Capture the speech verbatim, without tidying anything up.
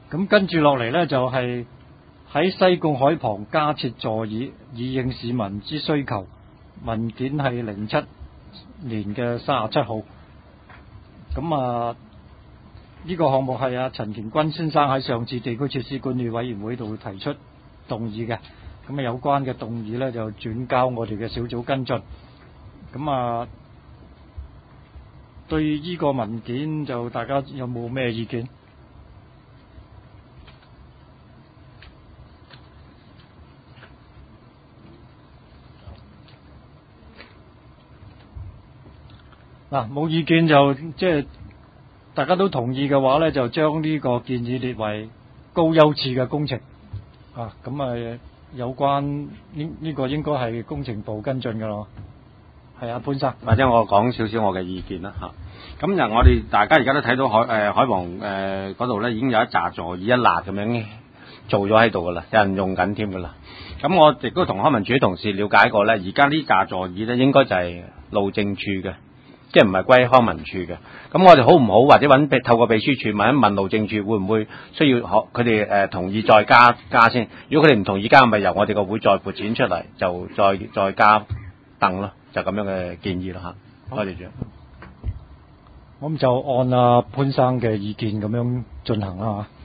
咁跟住落嚟呢，就係、是、喺西貢海旁加設座椅，以應市民之需求。文件係零七年嘅三十七號。咁啊，呢、這個項目係阿陳乾坤先生喺上次地區設施管理委員會度提出動議嘅。咁啊，有關嘅動議呢，就轉交我哋嘅小組跟進。咁啊，對呢個文件就大家有冇咩意見？嗱，冇意見就即係大家都同意嘅話呢，就將呢個建議列為高優次嘅工程啊。咁啊，有關呢呢個應該係工程部跟進㗎咯。係啊，潘生， 或者我講少少我嘅意見啦嚇。咁嗱，我哋大家而家都睇到海誒、呃、海旁誒嗰度咧，已經有一紮座椅一辣咁樣做咗喺度㗎啦，有人用緊添㗎啦。咁我亦都同康文署啲同事了解過咧，而家呢紮座椅咧應該就係路政處嘅。即係唔係歸康文署嘅，咁我哋好唔好或者揾透過秘書處問一問路政處會唔會需要學佢哋誒同意再加加先？如果佢哋唔同意加，咪由我哋個會再撥錢出嚟，就再再加凳咯，就咁樣嘅建議啦嚇。多謝主席。 咁就按阿潘生嘅意見咁樣進行啦嚇。